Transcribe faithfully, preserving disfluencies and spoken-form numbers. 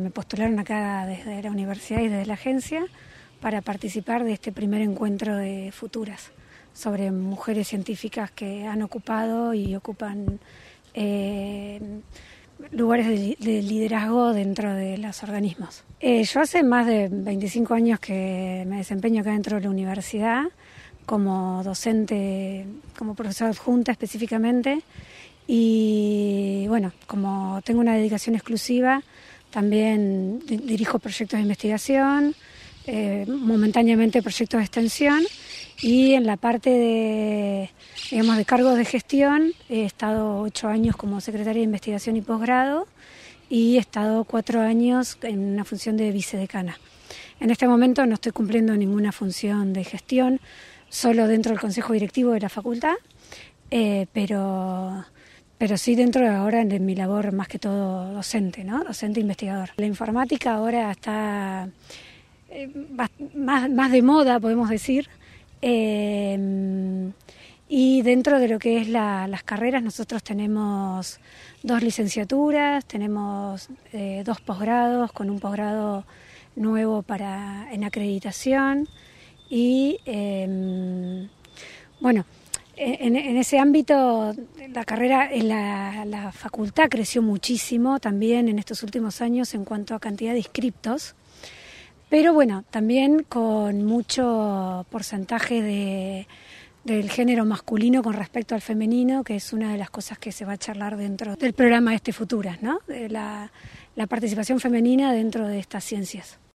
me postularon acá desde la universidad y desde la agencia para participar de este primer encuentro de futuras sobre mujeres científicas que han ocupado y ocupan eh, lugares de, de liderazgo dentro de los organismos. Eh, yo hace más de veinticinco años que me desempeño acá dentro de la universidad como docente, como profesora adjunta específicamente, y bueno, como tengo una dedicación exclusiva, también dirijo proyectos de investigación, eh, momentáneamente proyectos de extensión, y en la parte de, digamos, de cargos de gestión he estado ocho años como secretaria de investigación y posgrado, y he estado cuatro años en una función de vicedecana. En este momento no estoy cumpliendo ninguna función de gestión, solo dentro del consejo directivo de la facultad, eh, pero, pero sí dentro de ahora de mi labor más que todo docente, ¿no? Docente investigador. La informática ahora está eh, más, más de moda, podemos decir, eh, y dentro de lo que es la, las carreras nosotros tenemos dos licenciaturas, tenemos eh, dos posgrados, con un posgrado nuevo para en acreditación. Y eh, bueno, en, en ese ámbito la carrera en la, la facultad creció muchísimo también en estos últimos años en cuanto a cantidad de inscriptos, pero bueno, también con mucho porcentaje de, del género masculino con respecto al femenino, que es una de las cosas que se va a charlar dentro del programa este Futuras, ¿no? De la, la participación femenina dentro de estas ciencias.